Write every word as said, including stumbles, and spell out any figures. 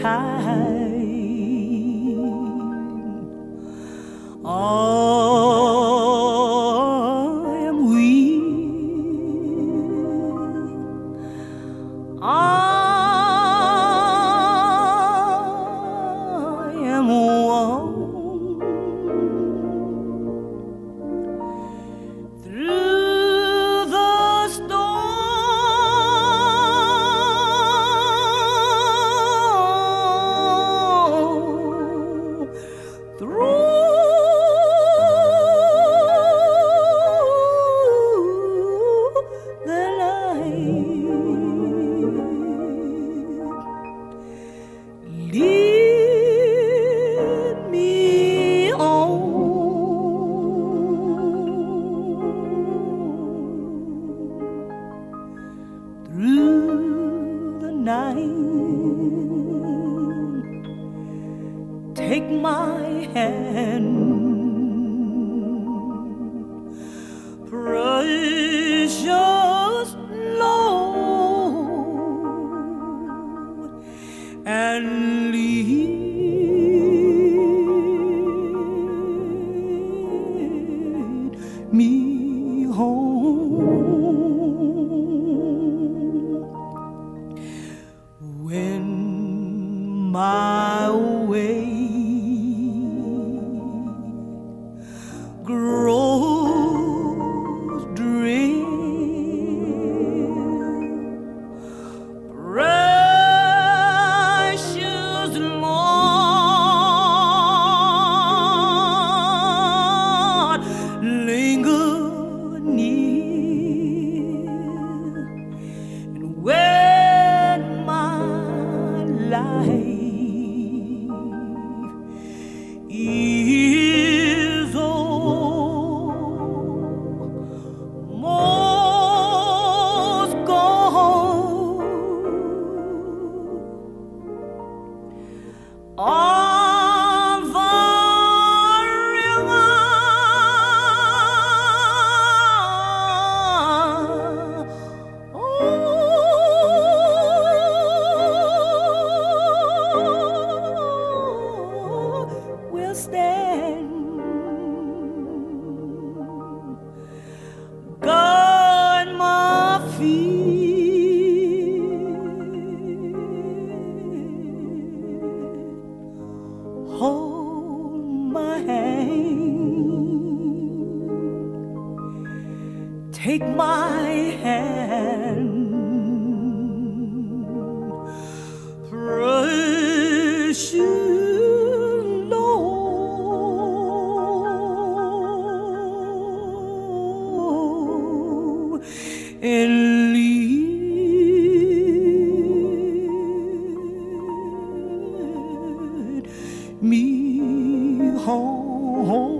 time. I am weak. I am worn. Through the storm, through the night, lead me on. Through the night, take my hand, precious Lord, and lead me home. When my way grows drear, precious Lord, linger near. And when my life is almost gone, on the river, oh, will stand. Guard my feet, hold my hand, take my hand, precious Lord, and lead me home.